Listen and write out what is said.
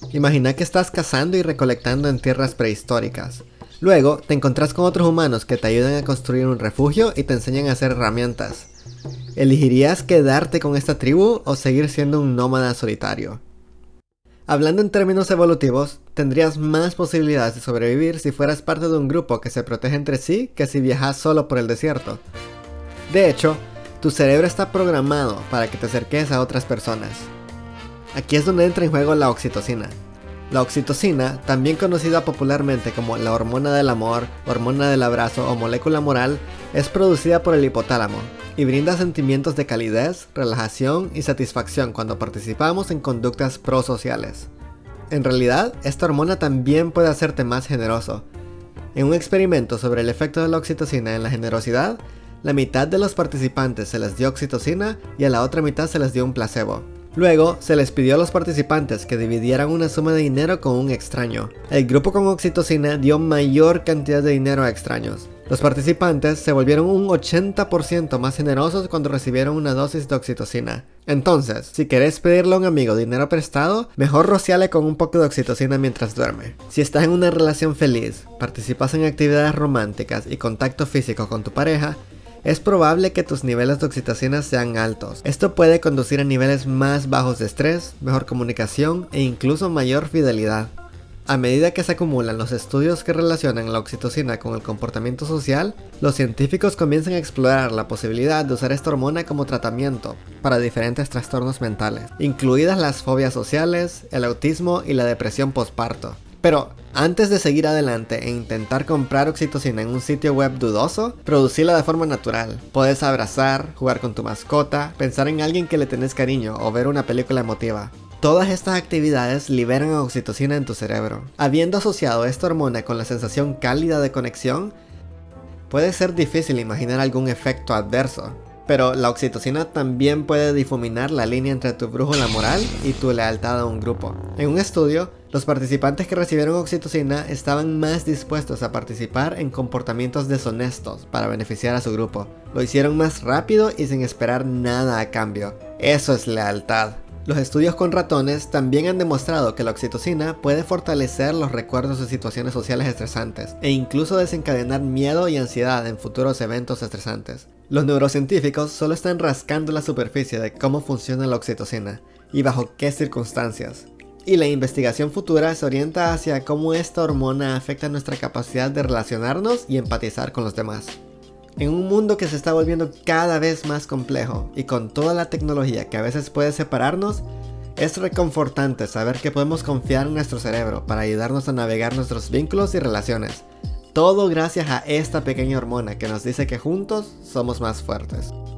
Imagina que estás cazando y recolectando en tierras prehistóricas. Luego, te encontrás con otros humanos que te ayudan a construir un refugio y te enseñan a hacer herramientas. ¿Elegirías quedarte con esta tribu o seguir siendo un nómada solitario? Hablando en términos evolutivos, tendrías más posibilidades de sobrevivir si fueras parte de un grupo que se protege entre sí que si viajas solo por el desierto. De hecho, tu cerebro está programado para que te acerques a otras personas. Aquí es donde entra en juego la oxitocina. La oxitocina, también conocida popularmente como la hormona del amor, hormona del abrazo o molécula moral, es producida por el hipotálamo y brinda sentimientos de calidez, relajación y satisfacción cuando participamos en conductas prosociales. En realidad, esta hormona también puede hacerte más generoso. En un experimento sobre el efecto de la oxitocina en la generosidad, la mitad de los participantes se les dio oxitocina y a la otra mitad se les dio un placebo. Luego, se les pidió a los participantes que dividieran una suma de dinero con un extraño. El grupo con oxitocina dio mayor cantidad de dinero a extraños. Los participantes se volvieron un 80% más generosos cuando recibieron una dosis de oxitocina. Entonces, si querés pedirle a un amigo dinero prestado, mejor rociale con un poco de oxitocina mientras duerme. Si estás en una relación feliz, participas en actividades románticas y contacto físico con tu pareja, es probable que tus niveles de oxitocina sean altos. Esto puede conducir a niveles más bajos de estrés, mejor comunicación e incluso mayor fidelidad. A medida que se acumulan los estudios que relacionan la oxitocina con el comportamiento social, los científicos comienzan a explorar la posibilidad de usar esta hormona como tratamiento para diferentes trastornos mentales, incluidas las fobias sociales, el autismo y la depresión postparto. Pero antes de seguir adelante e intentar comprar oxitocina en un sitio web dudoso, producirla de forma natural. Puedes abrazar, jugar con tu mascota, pensar en alguien que le tenés cariño o ver una película emotiva. Todas estas actividades liberan oxitocina en tu cerebro. Habiendo asociado esta hormona con la sensación cálida de conexión, puede ser difícil imaginar algún efecto adverso. Pero la oxitocina también puede difuminar la línea entre tu brújula moral y tu lealtad a un grupo. En un estudio, los participantes que recibieron oxitocina estaban más dispuestos a participar en comportamientos deshonestos para beneficiar a su grupo. Lo hicieron más rápido y sin esperar nada a cambio. Eso es lealtad. Los estudios con ratones también han demostrado que la oxitocina puede fortalecer los recuerdos de situaciones sociales estresantes e incluso desencadenar miedo y ansiedad en futuros eventos estresantes. Los neurocientíficos solo están rascando la superficie de cómo funciona la oxitocina y bajo qué circunstancias. Y la investigación futura se orienta hacia cómo esta hormona afecta nuestra capacidad de relacionarnos y empatizar con los demás. En un mundo que se está volviendo cada vez más complejo y con toda la tecnología que a veces puede separarnos, es reconfortante saber que podemos confiar en nuestro cerebro para ayudarnos a navegar nuestros vínculos y relaciones. Todo gracias a esta pequeña hormona que nos dice que juntos somos más fuertes.